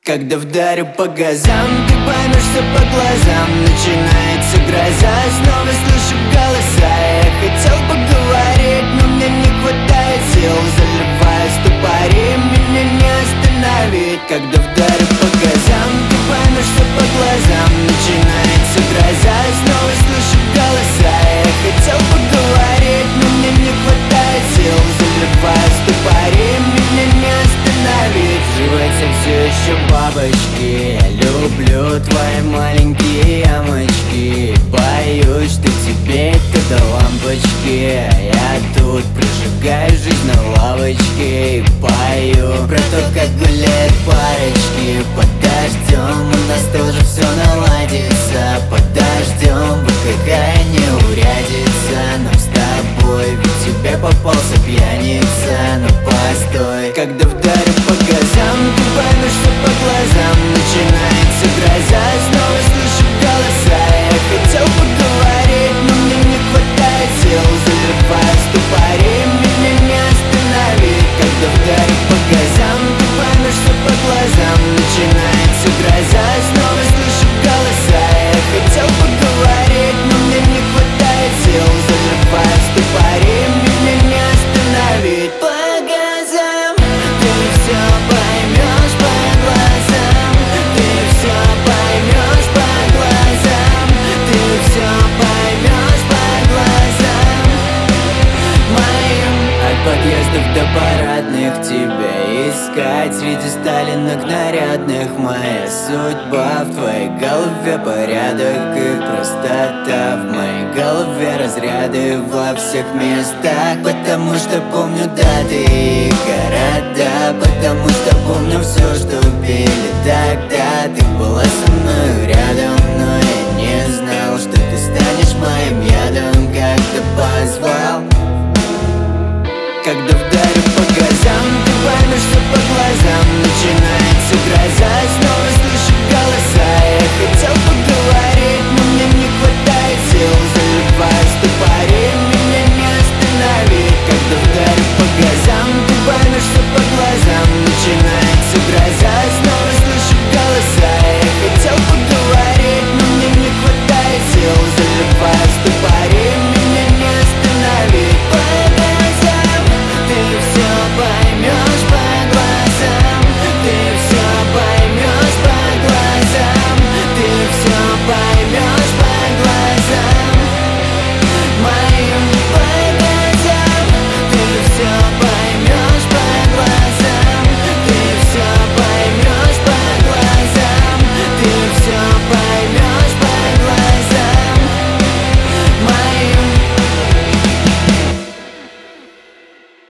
Когда вдарю по газам, ты поймешься по глазам. Начинается гроза, снова слышу голоса. Я хотел поговорить, но мне не хватает сил. Заливаю ступори, меня не остановить. Когда вдарю по газам, ты поймешься по глазам. Начинается гроза, снова слышу голоса. Я хотел поговорить, но мне не хватает сил. Заливаю ступори, меня не остановить. В животе все еще бабочки. Я люблю твои маленькие ямочки. Боюсь, что тебе это до лампочки. Я тут прожигаю жизнь на лавочке и пою про то, как гуляют парочки. Под дождем у нас тоже все наладится. Под дождем вот какая неурядица. Нам с тобой, ведь тебе попался пьяница. Но постой, когда вдарю по газам, ты поймешься по глазам. Начинается гроза, снова слышу голоса. Я хотел поговорить, но мне не хватает сил. Заливаю ступори, меня не остановить. Когда вдарю по газам, ты поймешься по глазам. Начинается гроза, снова слышу голоса. Я хотел поговорить, но мне не хватает сил. Заливаю ступори, меня не остановить. По газам ты все поймешь по глазам. Ты все поймешь по глазам. Ты все поймешь по глазам моим. От подъездов до парадных тебя искать среди сталинок нарядных. Моя судьба в твоей голове порядок и простота. В моей голове разряды во всех местах. Потому что помню даты и города. Потому что помню все, что пели тогда. Ты была со мной рядом, но я не знал, что ты станешь моим ядом, как ты позвал. Когда вдарю по газам, ты поймешься по глазам. Начинается гроза.